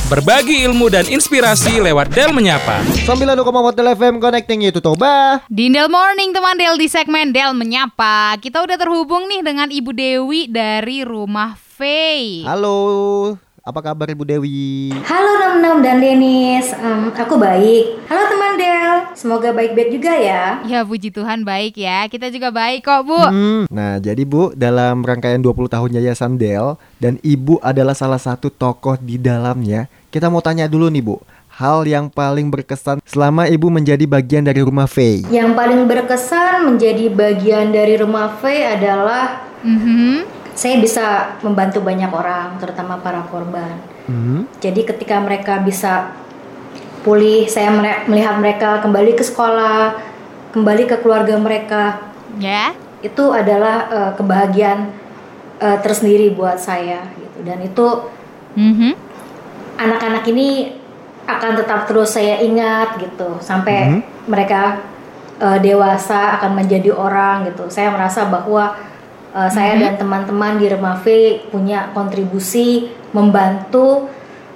Berbagi ilmu dan inspirasi lewat Del Menyapa. 90,4 Del FM connecting you to Toba. Di Del Morning teman Del, di segmen Del Menyapa, kita udah terhubung nih dengan Ibu Dewi dari Rumah Faye. Halo, apa kabar Ibu Dewi? Halo Nom-Nom dan Denis, aku baik. Halo teman Del, semoga baik-baik juga ya. Ya puji Tuhan baik ya, kita juga baik kok Bu. Nah jadi Bu, dalam rangkaian 20 tahun Yayasan Del dan Ibu adalah salah satu tokoh di dalamnya, kita mau tanya dulu nih Bu, hal yang paling berkesan selama Ibu menjadi bagian dari Rumah Faye. Yang paling berkesan menjadi bagian dari Rumah Faye adalah saya bisa membantu banyak orang, terutama para korban. Jadi ketika mereka bisa pulih, saya melihat mereka kembali ke sekolah, kembali ke keluarga mereka. Ya. Itu adalah kebahagiaan tersendiri buat saya gitu. Dan itu anak-anak ini akan tetap terus saya ingat gitu sampai mereka dewasa akan menjadi orang gitu. Saya merasa bahwa saya dan teman-teman di Rumah Faye punya kontribusi membantu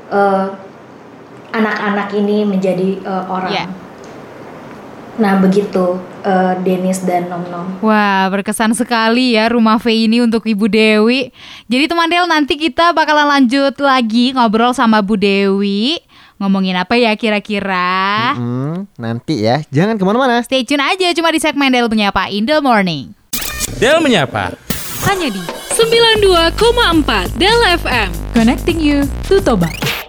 anak-anak ini menjadi orang. Yeah. Nah begitu Denis dan Nom-Nom. Wah berkesan sekali ya Rumah Faye ini untuk Ibu Dewi. Jadi teman Del, nanti kita bakalan lanjut lagi ngobrol sama Bu Dewi. Ngomongin apa ya kira-kira? Nanti ya, jangan kemana-mana. Stay tune aja cuma di segmen Del Menyapa in the Morning. Del Menyapa. Hanya di 92,4 Del FM. Connecting you to Toba.